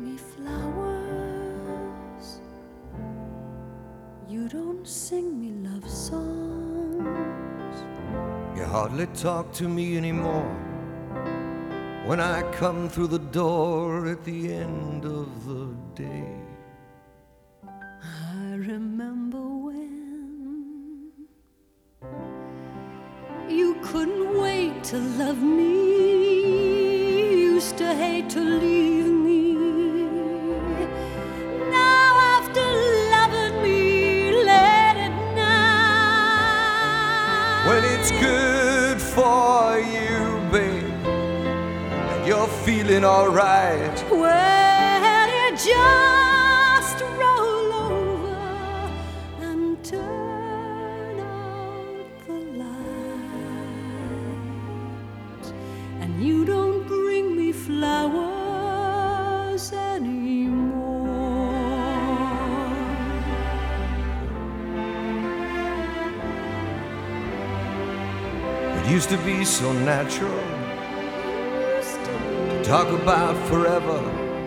me flowers. You don't sing me love songs. You hardly talk to me anymore when I come through the door at the end of the day. I remember when you couldn't wait to love me, used to hate to leave me. Now after loving me late at night, When it's good for you, babe, and you're feeling alright, well, you just roll over and turn out the light, and you don't bring me flowers anymore. it used to be so natural to talk about forever.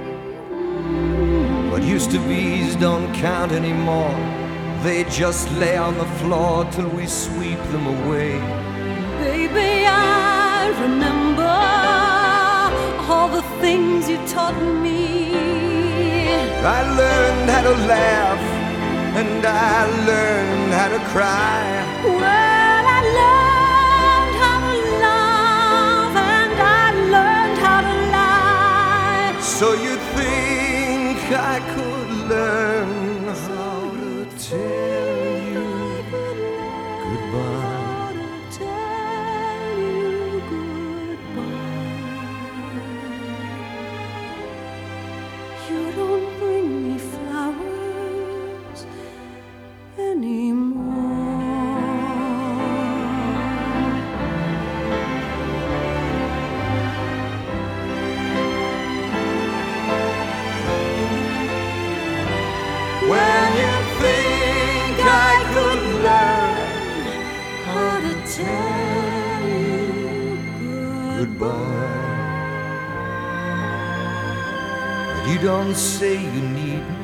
What used to be's don't count anymore. They just lay on the floor till we sweep them away. Baby, I remember all the things you taught me. I learned how to laugh and I learned how to cry. Well, I learned how to love and I learned how to lie. So you think I could learn how to tell you goodbye? How to tell you goodbye. You don't bring me flowers anymore. When you think I could learn How to tell you goodbye, but you don't say you need me.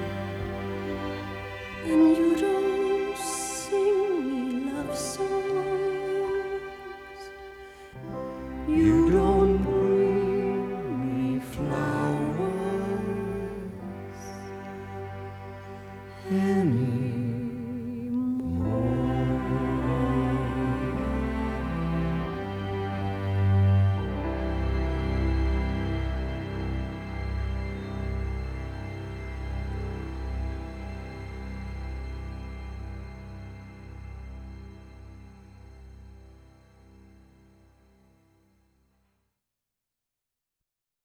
and you don't sing me love songs. You don't bring me flowers anymore.